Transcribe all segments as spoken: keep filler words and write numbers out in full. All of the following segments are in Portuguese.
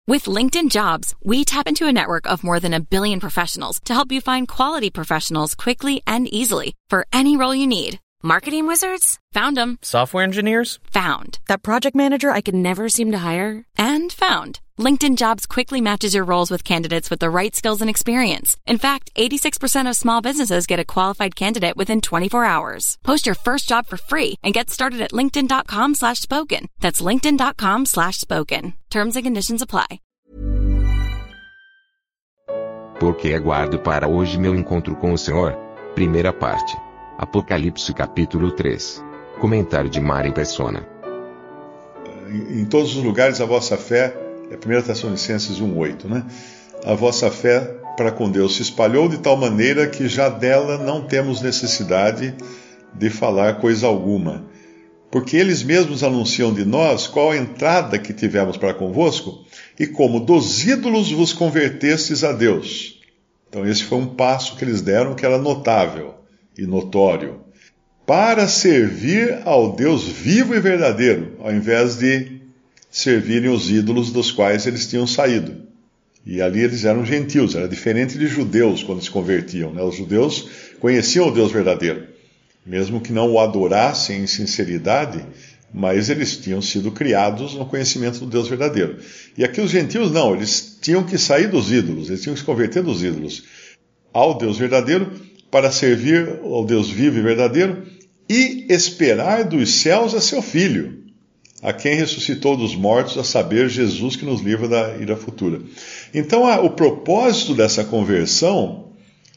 With LinkedIn Jobs, we tap into a network of more than a billion professionals to help you find quality professionals quickly and easily for any role you need. Marketing wizards? Found them. Software engineers? Found. That project manager I could never seem to hire? And found. LinkedIn Jobs quickly matches your roles with candidates with the right skills and experience. In fact, eighty-six percent of small businesses get a qualified candidate within twenty-four hours. Post your first job for free and get started at linkedin.com slash spoken. That's linkedin.com slash spoken. Terms and conditions apply. Porque aguardo para hoje meu encontro com o Senhor. Primeira parte. Apocalipse capítulo três. Comentário de Mari Persona. Em todos os lugares a vossa fé, é primeira Tessalonicenses um, oito, né? A vossa fé para com Deus se espalhou de tal maneira que já dela não temos necessidade de falar coisa alguma. Porque eles mesmos anunciam de nós qual a entrada que tivemos para convosco e como dos ídolos vos convertestes a Deus. Então esse foi um passo que eles deram que era notável e notório, para servir ao Deus vivo e verdadeiro, ao invés de servirem os ídolos dos quais eles tinham saído. E ali eles eram gentios, era diferente de judeus quando se convertiam, né? Os judeus conheciam o Deus verdadeiro, mesmo que não o adorassem em sinceridade, mas eles tinham sido criados no conhecimento do Deus verdadeiro. E aqui os gentios não, eles tinham que sair dos ídolos, eles tinham que se converter dos ídolos ao Deus verdadeiro, para servir ao Deus vivo e verdadeiro e esperar dos céus a seu Filho, a quem ressuscitou dos mortos, a saber, Jesus que nos livra da ira futura. Então, a, o propósito dessa conversão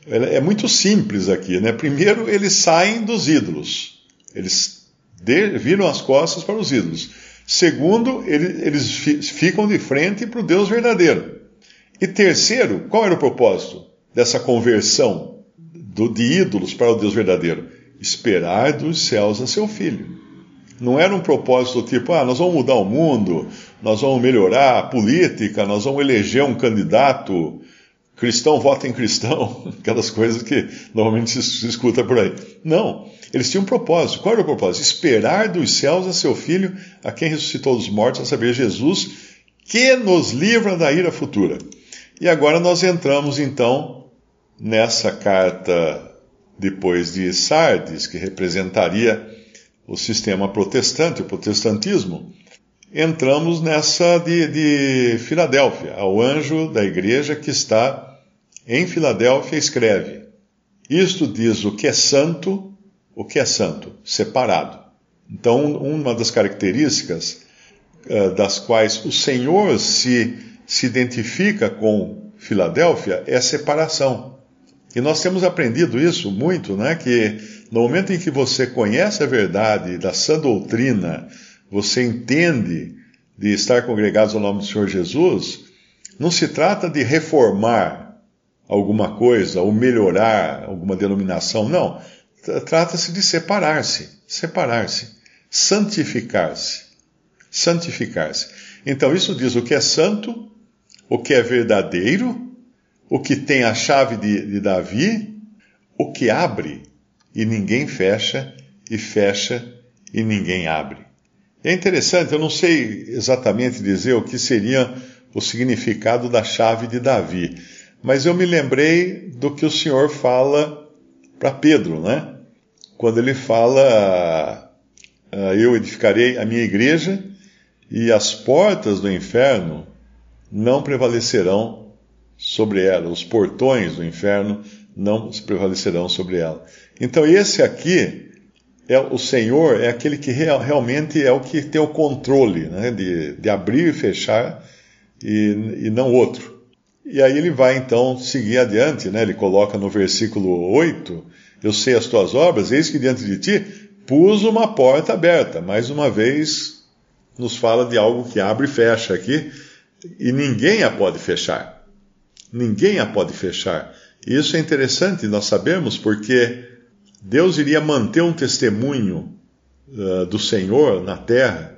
é muito simples aqui, né? Primeiro, eles saem dos ídolos. Eles de, viram as costas para os ídolos. Segundo, ele, eles fi, ficam de frente para o Deus verdadeiro. E terceiro, qual era o propósito dessa conversão do, de ídolos para o Deus verdadeiro? Esperar dos céus a seu Filho. Não era um propósito tipo, ah, nós vamos mudar o mundo, nós vamos melhorar a política, nós vamos eleger um candidato, cristão vota em cristão, aquelas coisas que normalmente se, se escuta por aí. Não, eles tinham um propósito. Qual era o propósito? Esperar dos céus a seu Filho, a quem ressuscitou dos mortos, a saber, Jesus, que nos livra da ira futura. E agora nós entramos, então, nessa carta depois de Sardes, que representaria o sistema protestante, o protestantismo, entramos nessa de, de Filadélfia. Ao anjo da igreja que está em Filadélfia escreve: isto diz o que é santo, o que é santo, separado. Então, uma das características uh, das quais o Senhor se, se identifica com Filadélfia é a separação. E nós temos aprendido isso muito, né? Que no momento em que você conhece a verdade da sã doutrina, você entende de estar congregados ao nome do Senhor Jesus, não se trata de reformar alguma coisa ou melhorar alguma denominação, não. Trata-se de separar-se, separar-se, santificar-se, santificar-se. Então isso diz o que é santo, o que é verdadeiro, o que tem a chave de, de Davi, o que abre e ninguém fecha, e fecha e ninguém abre. É interessante, eu não sei exatamente dizer o que seria o significado da chave de Davi, mas eu me lembrei do que o Senhor fala para Pedro, né? Quando ele fala, eu edificarei a minha igreja e as portas do inferno não prevalecerão sobre ela, os portões do inferno não prevalecerão sobre ela. Então esse aqui, é o Senhor, é aquele que real, realmente é o que tem o controle, né, de, de abrir e fechar, e, e não outro. E aí ele vai então seguir adiante, né, ele coloca no versículo oito, eu sei as tuas obras, eis que diante de ti pus uma porta aberta. Mais uma vez nos fala de algo que abre e fecha aqui, e ninguém a pode fechar. Ninguém a pode fechar. E isso é interessante nós sabemos, porque Deus iria manter um testemunho uh, do Senhor na terra,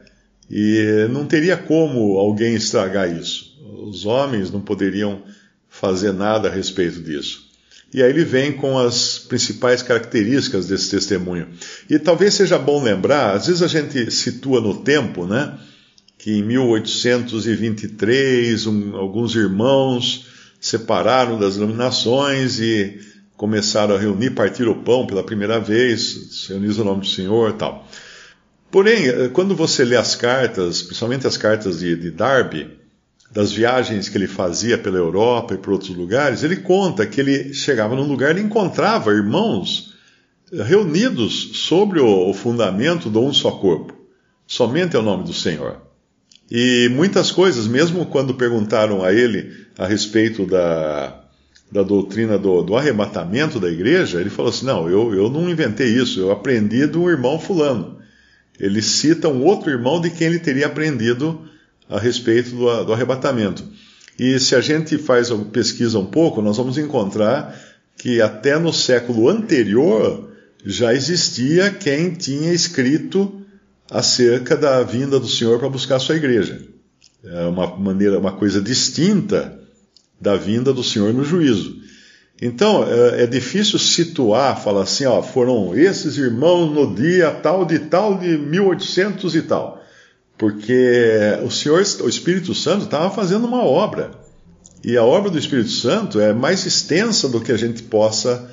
e não teria como alguém estragar isso. Os homens não poderiam fazer nada a respeito disso. E aí ele vem com as principais características desse testemunho. E talvez seja bom lembrar, às vezes a gente situa no tempo, né, que em mil oitocentos e vinte e três um, alguns irmãos separaram das denominações e começaram a reunir, partir o pão pela primeira vez, se reunir o nome do Senhor e tal. Porém, quando você lê as cartas, principalmente as cartas de, de Darby, das viagens que ele fazia pela Europa e por outros lugares, ele conta que ele chegava num lugar e encontrava irmãos reunidos sobre o, o fundamento de um só corpo. Somente é o nome do Senhor. E muitas coisas, mesmo quando perguntaram a ele a respeito da, da doutrina do, do arrebatamento da igreja, ele falou assim, não, eu, eu não inventei isso, eu aprendi do irmão fulano. Ele cita um outro irmão de quem ele teria aprendido a respeito do, do arrebatamento. E se a gente faz pesquisa um pouco, nós vamos encontrar que até no século anterior já existia quem tinha escrito acerca da vinda do Senhor para buscar a sua igreja. É uma maneira, uma coisa distinta da vinda do Senhor no juízo. Então, é, é difícil situar, falar assim, ó, foram esses irmãos no dia tal de tal de mil e oitocentos e tal. Porque o Senhor, o Espírito Santo estava fazendo uma obra. E a obra do Espírito Santo é mais extensa do que a gente possa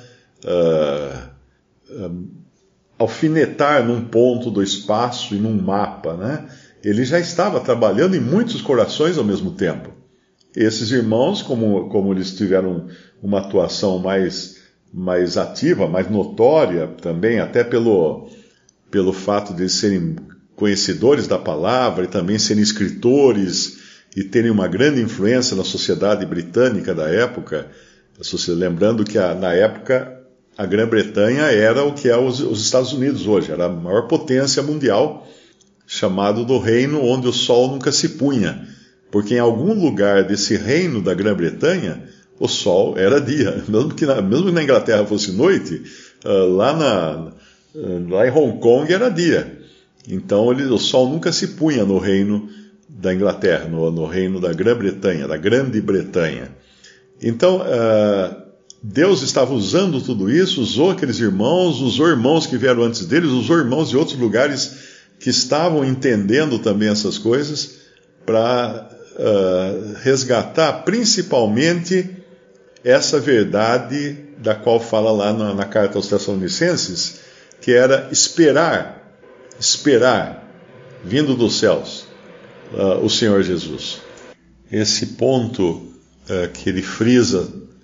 uh, uh, alfinetar num ponto do espaço e num mapa, né? Ele já estava trabalhando em muitos corações ao mesmo tempo. Esses irmãos, como, como eles tiveram uma atuação mais, mais ativa, mais notória também, até pelo, pelo fato de serem conhecedores da palavra e também serem escritores e terem uma grande influência na sociedade britânica da época, lembrando que a, na época a Grã-Bretanha era o que é os, os Estados Unidos hoje, era a maior potência mundial, chamado do reino onde o sol nunca se punha, porque em algum lugar desse reino da Grã-Bretanha o sol era dia, mesmo que na, mesmo que na Inglaterra fosse noite, uh, lá, na, uh, lá em Hong Kong era dia. Então ele, o sol nunca se punha no reino da Inglaterra, no, no reino da Grã-Bretanha, da Grande Bretanha. Então uh, Deus estava usando tudo isso, usou aqueles irmãos, usou irmãos que vieram antes deles, usou irmãos de outros lugares que estavam entendendo também essas coisas para uh, resgatar principalmente essa verdade da qual fala lá na, na carta aos Tessalonicenses, que era esperar, esperar, vindo dos céus, uh, o Senhor Jesus. Esse ponto uh, que ele frisa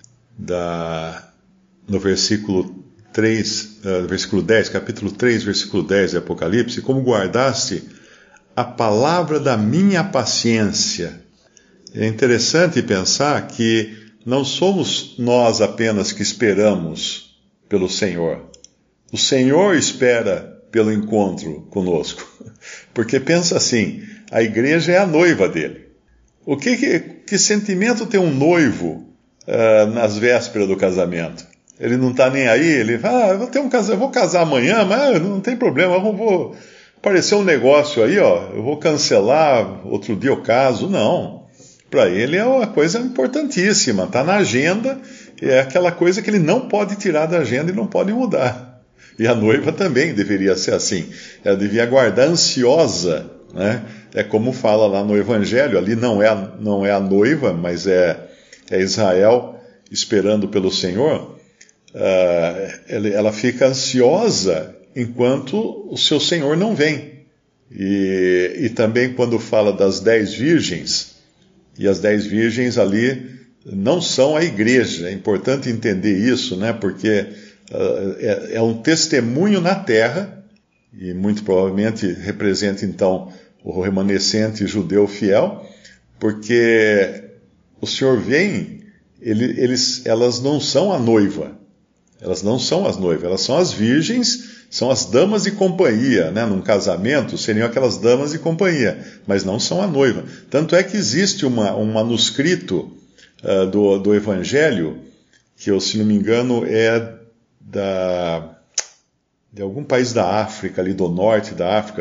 da, no versículo três, uh, versículo dez, capítulo três, versículo dez de Apocalipse, como guardaste a palavra da minha paciência. É interessante pensar que não somos nós apenas que esperamos pelo Senhor. O Senhor espera pelo encontro conosco. Porque pensa assim, a igreja é a noiva dele. O que, que, que sentimento tem um noivo uh, nas vésperas do casamento? Ele não está nem aí, ele fala, ah, eu vou, ter um cas... eu vou casar amanhã, mas não tem problema, eu vou aparecer um negócio aí, ó, eu vou cancelar, outro dia eu caso. Não. Para ele é uma coisa importantíssima, está na agenda, é aquela coisa que ele não pode tirar da agenda e não pode mudar. E a noiva também deveria ser assim, ela devia aguardar ansiosa, né? É como fala lá no Evangelho, ali não é a, não é a noiva, mas é, é Israel esperando pelo Senhor, uh, ela, ela fica ansiosa enquanto o seu Senhor não vem. E, e também quando fala das dez virgens, e as dez virgens ali não são a igreja. É importante entender isso, né? Porque uh, é, é um testemunho na terra, e muito provavelmente representa então o remanescente judeu fiel, porque o Senhor vem, ele, eles, elas não são a noiva, elas não são as noivas, elas são as virgens, são as damas de companhia, né? Num casamento seriam aquelas damas de companhia, mas não são a noiva. Tanto é que existe uma, um manuscrito uh, do, do Evangelho, que eu, se não me engano, é da, de algum país da África, ali do norte da África,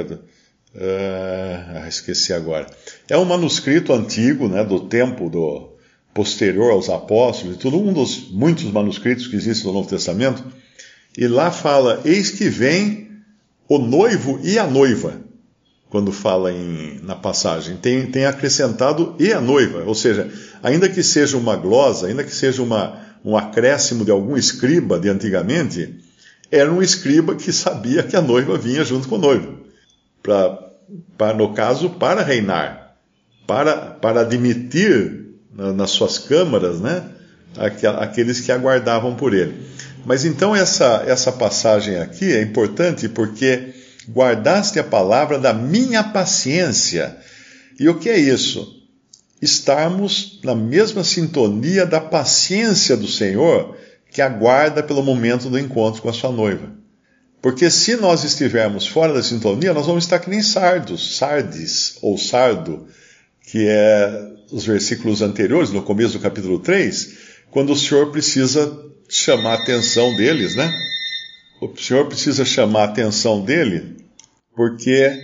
uh, esqueci agora. É um manuscrito antigo, né, do tempo do, posterior aos apóstolos, e tudo, um dos muitos manuscritos que existem no Novo Testamento. E lá fala, eis que vem o noivo e a noiva. quando fala em, na passagem. Tem, tem acrescentado e a noiva, ou seja, ainda que seja uma glosa, ainda que seja uma, um acréscimo de algum escriba de antigamente, era um escriba que sabia que a noiva vinha junto com o noivo. Pra, pra, no caso, para reinar, para, para admitir na, nas suas câmaras, né, aqueles que aguardavam por ele. Mas então essa, essa passagem aqui é importante porque guardaste a palavra da minha paciência. E o que é isso? Estarmos na mesma sintonia da paciência do Senhor que aguarda pelo momento do encontro com a sua noiva. Porque se nós estivermos fora da sintonia, nós vamos estar que nem sardos, sardes ou sardo, que é os versículos anteriores, no começo do capítulo três, quando o Senhor precisa chamar a atenção deles, né? O Senhor precisa chamar a atenção dele porque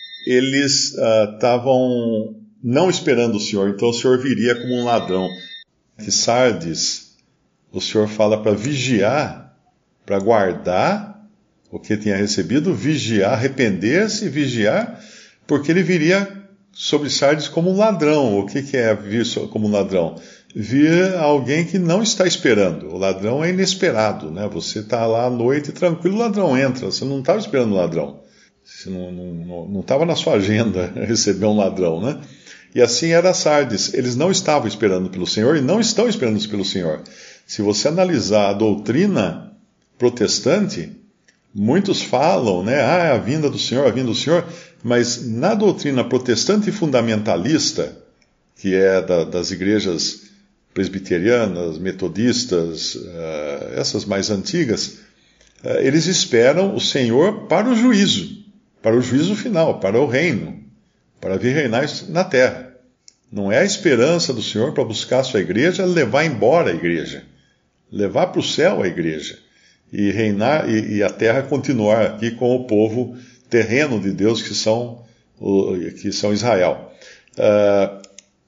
eles estavam uh, não esperando o Senhor, então o Senhor viria como um ladrão. Que Sardes, o Senhor fala para vigiar, para guardar o que tinha recebido, vigiar, arrepender-se e vigiar, porque ele viria sobre Sardes como um ladrão. O que, que é vir como um ladrão? Vir alguém que não está esperando. O ladrão é inesperado, né? Você está lá à noite tranquilo, o ladrão entra. Você não estava esperando o ladrão. Você não estava na sua agenda receber um ladrão, né? E assim era Sardes. Eles não estavam esperando pelo Senhor e não estão esperando pelo Senhor. Se você analisar a doutrina protestante, muitos falam, né? Ah, a vinda do Senhor, a vinda do Senhor. Mas na doutrina protestante e fundamentalista, que é da, das igrejas presbiterianas, metodistas, uh, essas mais antigas, uh, eles esperam o Senhor para o juízo, para o juízo final, para o reino, para vir reinar na terra. Não é a esperança do Senhor para buscar a sua igreja, levar embora a igreja, levar para o céu a igreja, e reinar, e, e a terra continuar aqui com o povo terreno de Deus, que são, que são Israel. Uh,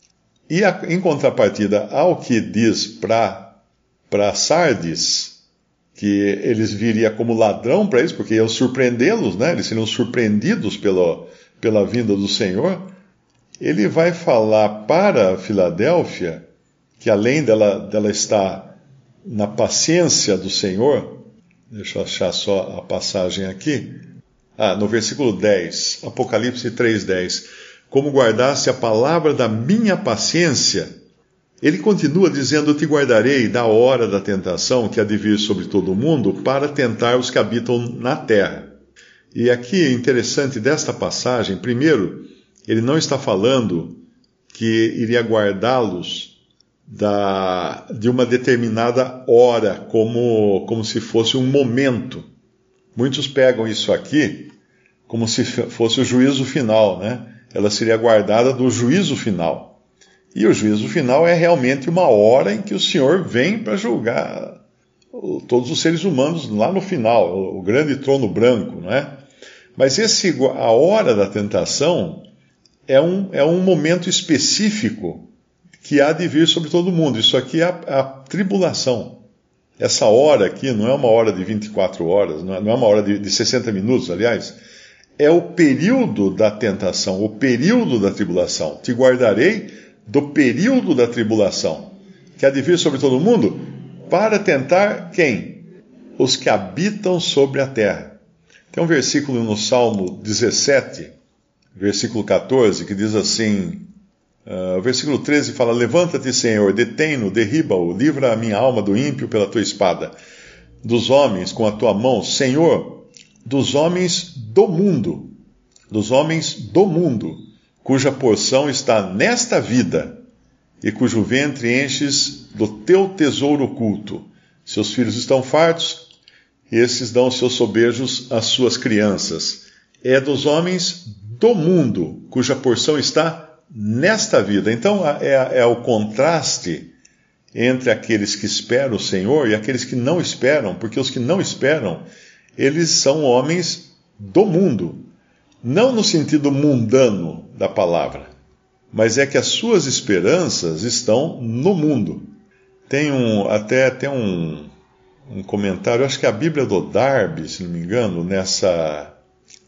E a, em contrapartida ao que diz para Sardes, que eles viriam como ladrão para eles, porque iam surpreendê-los, né? Eles seriam surpreendidos pelo, pela vinda do Senhor, ele vai falar para Filadélfia, que além dela, dela estar na paciência do Senhor, deixa eu achar só a passagem aqui, ah, no versículo dez, Apocalipse três, dez, como guardaste a palavra da minha paciência, ele continua dizendo, eu te guardarei da hora da tentação que há de vir sobre todo o mundo para tentar os que habitam na terra. E aqui é interessante desta passagem, primeiro, ele não está falando que iria guardá-los da, de uma determinada hora, como, como se fosse um momento. Muitos pegam isso aqui como se fosse o juízo final, né? Ela seria guardada do juízo final. E o juízo final é realmente uma hora em que o Senhor vem para julgar todos os seres humanos lá no final, o grande trono branco, não é? Mas esse, a hora da tentação é um, é um momento específico que há de vir sobre todo mundo. Isso aqui é a, a tribulação. Essa hora aqui não é uma hora de vinte e quatro horas, não é, não é uma hora de, de sessenta minutos, aliás. É o período da tentação, o período da tribulação. Te guardarei do período da tribulação, que há de vir sobre todo mundo, para tentar quem? Os que habitam sobre a terra. Tem um versículo no Salmo dezessete, versículo catorze, que diz assim, uh, o versículo treze fala, levanta-te, Senhor, detém-no, derriba-o, livra a minha alma do ímpio pela tua espada, dos homens com a tua mão, Senhor, dos homens do mundo, dos homens do mundo, cuja porção está nesta vida, e cujo ventre enches do teu tesouro oculto. Seus filhos estão fartos, e esses dão seus sobejos às suas crianças. É dos homens do mundo, cuja porção está nesta vida. Então, é, é o contraste entre aqueles que esperam o Senhor e aqueles que não esperam, porque os que não esperam, eles são homens do mundo, não no sentido mundano da palavra, mas é que as suas esperanças estão no mundo. Tem um, até tem um, um comentário, acho que é a Bíblia do Darby, se não me engano, nessa,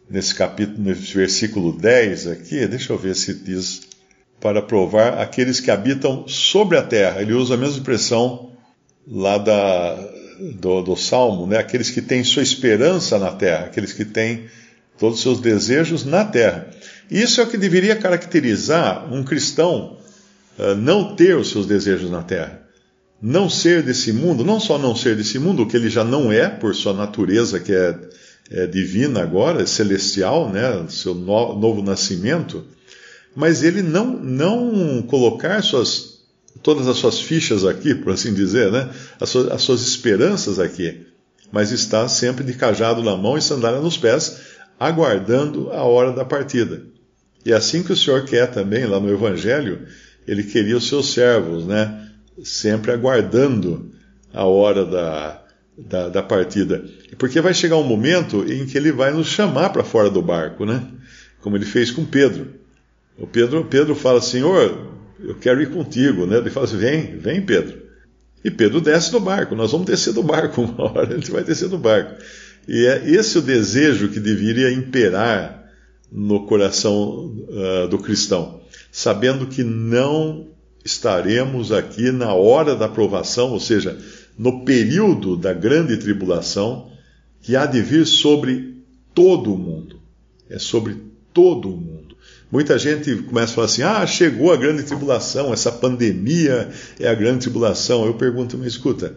nesse capítulo, nesse versículo dez aqui, deixa eu ver se diz, para provar aqueles que habitam sobre a terra. Ele usa a mesma expressão lá da, do, do Salmo, né? Aqueles que têm sua esperança na terra, aqueles que têm todos os seus desejos na terra. E isso é o que deveria caracterizar um cristão, uh, não ter os seus desejos na terra. Não ser desse mundo, não só não ser desse mundo, o que ele já não é, por sua natureza que é, é divina agora, é celestial, né, seu no, novo nascimento, mas ele não, não colocar suas, todas as suas fichas aqui, por assim dizer, né, as, suas, as suas esperanças aqui, mas está sempre de cajado na mão e sandália nos pés, aguardando a hora da partida. E é assim que o Senhor quer também, lá no Evangelho, ele queria os seus servos, né, sempre aguardando a hora da, da, da partida. Porque vai chegar um momento em que ele vai nos chamar para fora do barco, né? Como ele fez com Pedro. O Pedro, Pedro fala, Senhor, eu quero ir contigo, né? Ele fala assim, vem, vem Pedro. E Pedro desce do barco, nós vamos descer do barco uma hora, a gente vai descer do barco. E é esse o desejo que deveria imperar no coração uh, do cristão, sabendo que não estaremos aqui na hora da provação, ou seja, no período da grande tribulação, que há de vir sobre todo o mundo. É sobre todo o mundo. Muita gente começa a falar assim, ah, chegou a grande tribulação, essa pandemia é a grande tribulação. Eu pergunto, mas escuta,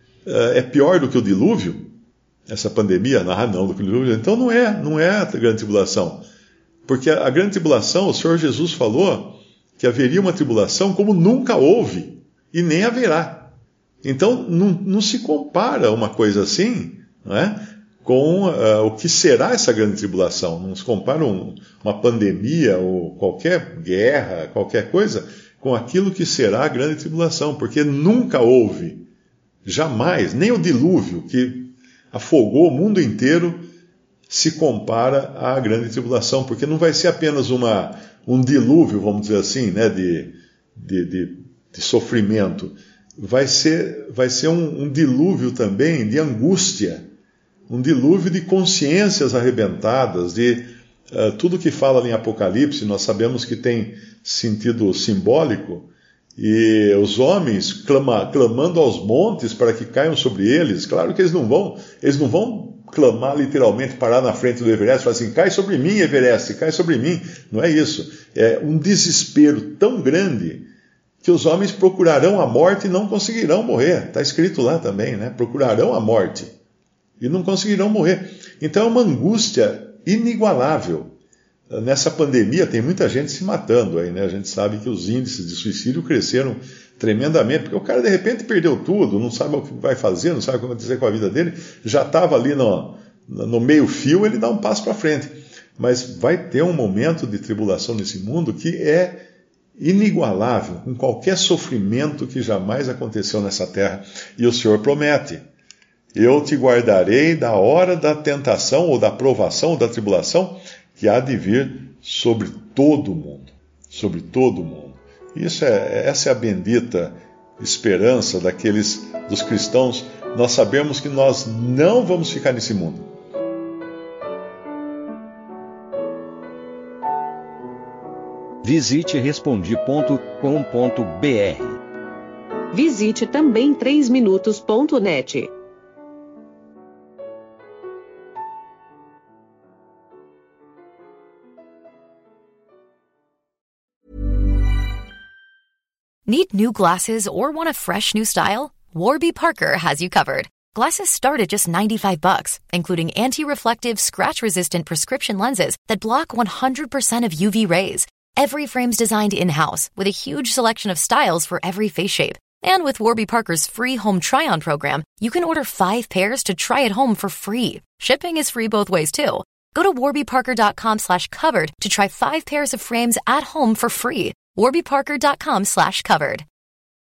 é pior do que o dilúvio? Essa pandemia? Ah, não, do que o dilúvio. Então não é, não é a grande tribulação. Porque a grande tribulação, o Senhor Jesus falou que haveria uma tribulação como nunca houve, e nem haverá. Então, não, não se compara uma coisa assim, não é, com uh, o que será essa grande tribulação. Não se compara um, uma pandemia ou qualquer guerra, qualquer coisa, com aquilo que será a grande tribulação, porque nunca houve, jamais, nem o dilúvio que afogou o mundo inteiro se compara à grande tribulação, porque não vai ser apenas uma... um dilúvio, vamos dizer assim, né, de, de, de, de sofrimento, vai ser, vai ser um, um dilúvio também de angústia, um dilúvio de consciências arrebentadas, de uh, tudo que fala em Apocalipse, nós sabemos que tem sentido simbólico, e os homens clama, clamando aos montes para que caiam sobre eles. Claro que eles não vão, eles não vão clamar literalmente, parar na frente do Everest e falar assim, cai sobre mim, Everest, cai sobre mim. Não é isso. É um desespero tão grande que os homens procurarão a morte e não conseguirão morrer. Está escrito lá também, né? Procurarão a morte e não conseguirão morrer. Então é uma angústia inigualável. Nessa pandemia tem muita gente se matando aí, né? A gente sabe que os índices de suicídio cresceram tremendamente, porque o cara de repente perdeu tudo, não sabe o que vai fazer, não sabe o que vai acontecer com a vida dele, já estava ali no, no meio fio, ele dá um passo para frente. Mas vai ter um momento de tribulação nesse mundo que é inigualável, com qualquer sofrimento que jamais aconteceu nessa terra. E o Senhor promete, eu te guardarei da hora da tentação, ou da provação, ou da tribulação, que há de vir sobre todo o mundo, sobre todo o mundo. Isso é, essa é a bendita esperança daqueles, dos cristãos. Nós sabemos que nós não vamos ficar nesse mundo. Visite respondi ponto com ponto br. Visite também três minutos ponto net. Need new glasses or want a fresh new style? Warby Parker has you covered. Glasses start at just ninety-five bucks, including anti-reflective, scratch-resistant prescription lenses that block one hundred percent of U V rays. Every frame's designed in-house with a huge selection of styles for every face shape. And with Warby Parker's free home try-on program, you can order five pairs to try at home for free. Shipping is free both ways, too. Go to warbyparker.com slash covered to try five pairs of frames at home for free. warbyparker.com slash covered.